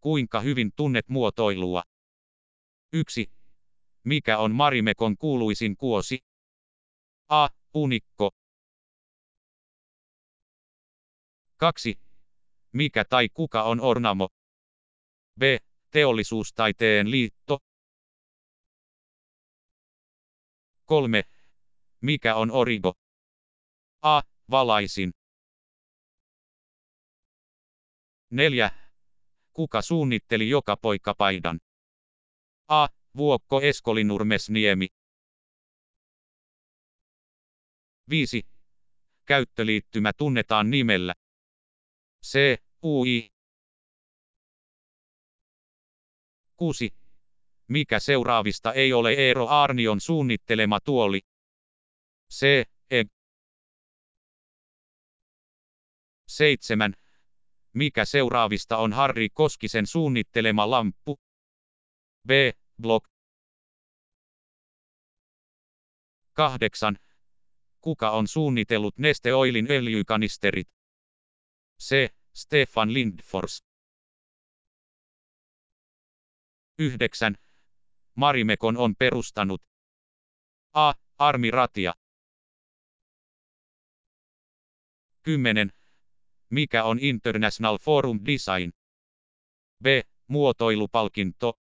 Kuinka hyvin tunnet muotoilua? 1. Mikä on Marimekon kuuluisin kuosi? A. Unikko. 2. Mikä tai kuka on Ornamo? B. Teollisuustaiteen liitto. 3. Mikä on Origo? A. Valaisin. 4. Kuka suunnitteli joka poikapaidan? A. Vuokko Eskolinurmesniemi. 5. Käyttöliittymä tunnetaan nimellä C. UI. 6. Mikä seuraavista ei ole Eero Aarnion suunnittelema tuoli? C. E. 7. Mikä seuraavista on Harri Koskisen suunnittelema lamppu? B. Block. 8. Kuka on suunnitellut Neste Oilin öljykanisterit? C. Stefan Lindfors. 9. Marimekon on perustanut A. Armi Ratia. 10. Mikä on International Forum Design? B. Muotoilupalkinto.